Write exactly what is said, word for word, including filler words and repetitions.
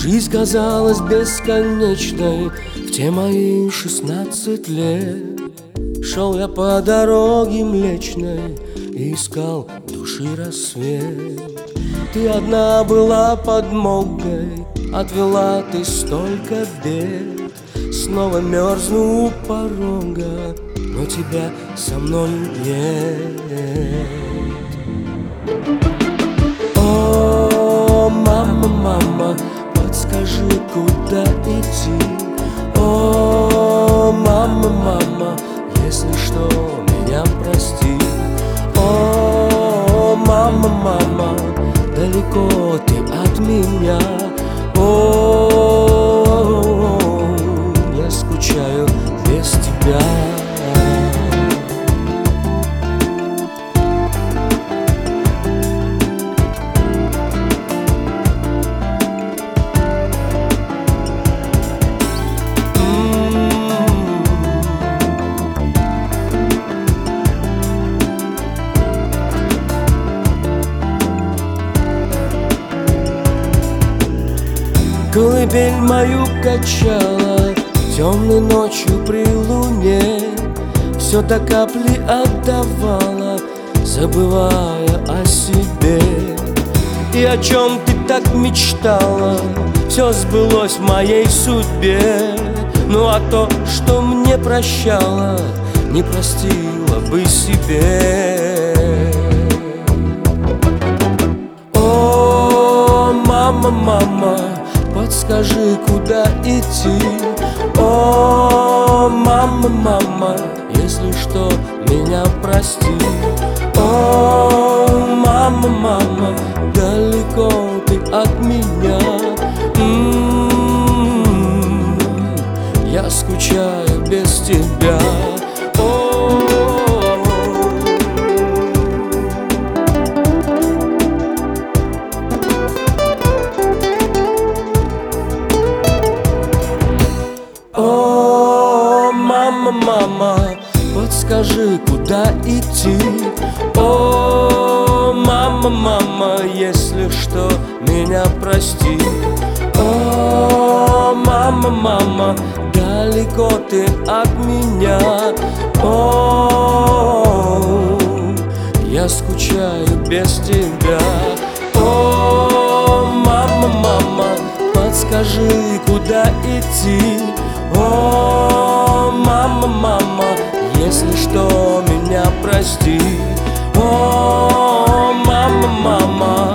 Жизнь казалась бесконечной в те мои шестнадцать лет. Шел я по дороге Млечной и искал души рассвет. Ты одна была подмогой, отвела ты столько бед. Снова мерзну у порога, но тебя со мной нет. О, мама, мама, подскажи, куда идти. О, мама, мама, если что, меня прости. О, мама, мама, далеко ты от меня. О, я скучаю без тебя. Колыбель мою качала темной ночью при луне, все до капли отдавала, забывая о себе. И о чем ты так мечтала, все сбылось в моей судьбе. Ну а то, что мне прощала, не простила бы себе. О, мама, мама, подскажи, куда идти. О, мама, мама, если что, меня прости. О, мама, мама, далеко ты от меня. М-м-м, я скучаю без тебя. Мама, мама, подскажи, куда идти. О, мама, мама, если что, меня прости. О, мама, мама, далеко ты от меня. О, я скучаю без тебя. О, мама, мама, подскажи, куда идти. О, мама, мама, если что, меня прости. О, мама, мама.